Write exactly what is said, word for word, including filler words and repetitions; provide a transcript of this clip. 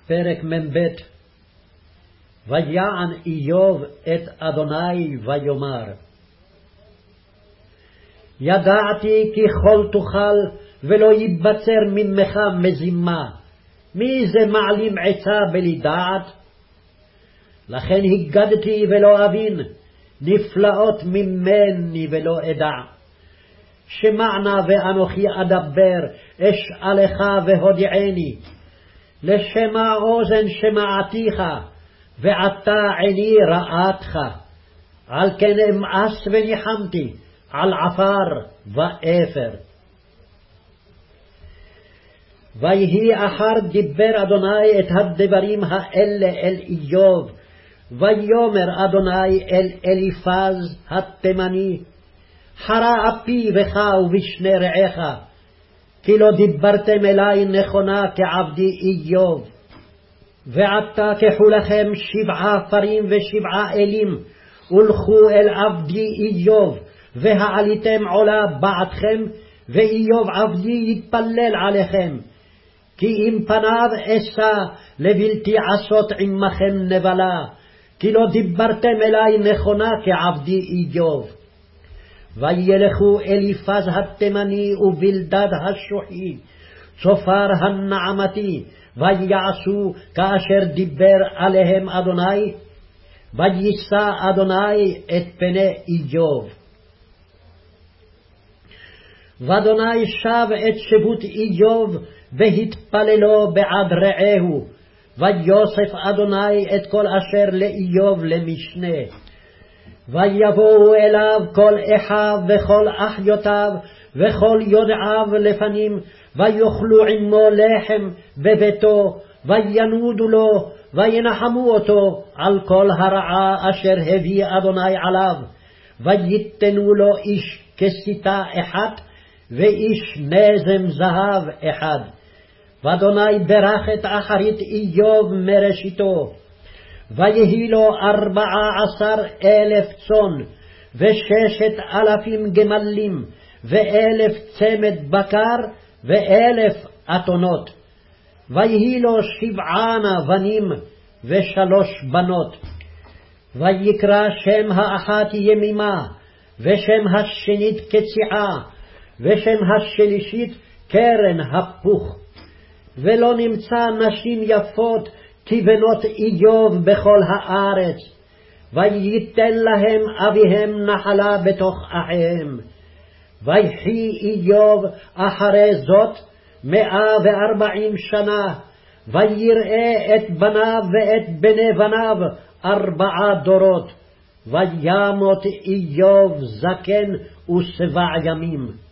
פרק מ"ב. ויען איוב את אדוני ויאמר, ידעתי כי כל תוכל ולא ייבצר ממך מזימה, מי זה מעלים עצה בלי דעת? לכן הגדתי ולא אבין, נפלאות ממני ולא אדע. שמענה ואנוכי אדבר, אשאלך והודיעני. לשמע אוזן שמעתיך, ועתה עיני ראתך. על כן אמאס וניחמתי, על עפר ואפר. ויהי אחר דיבר אדוני את הדברים האלה אל איוב, ויאמר אדוני אל אליפז התימני, חרה אפי בך ובשני רעיך, כי לא דיברתם אלי נכונה כעבדי איוב. ועתה קחו לכם שבעה פרים ושבעה אלים, ולכו אל עבדי איוב, והעליתם עולה בעדכם, ואיוב עבדי יתפלל עליכם. כי אם פניו אשא לבלתי עשות עמכם נבלה, כי לא דיברתם אלי נכונה כעבדי איוב. וילכו אליפז התימני ובלדד השוחי, צופר הנעמתי, ויעשו כאשר דיבר עליהם אדוני, ויישא אדוני את פני איוב. ואדוני שב את שבות איוב, והתפללו בעד רעהו, ויוסף אדוני את כל אשר לאיוב למשנה. ויבואו אליו כל אחיו וכל אחיותיו וכל יודעיו לפנים, ויאכלו עמו לחם בביתו, וינודו לו, וינחמו אותו על כל הרעה אשר הביא אדוני עליו, ויתנו לו איש כסיתה אחת, ואיש נזם זהב אחד. ואדוני ברך את אחרית איוב מראשיתו, ויהי לו ארבעה עשר אלף צאן, וששת אלפים גמלים, ואלף צמד בקר, ואלף אתונות. ויהי לו שבענה בנים, ושלוש בנות. ויקרא שם האחת ימימה, ושם השנית קציעה, ושם השלישית קרן הפוך. ולא נמצא נשים יפות כבנות איוב בכל הארץ, וייתן להם אביהם נחלה בתוך אחיהם. ויחי איוב אחרי זאת מאה וארבעים שנה, ויראה את בניו ואת בני בניו ארבעה דורות, וימות איוב זקן ושבע ימים.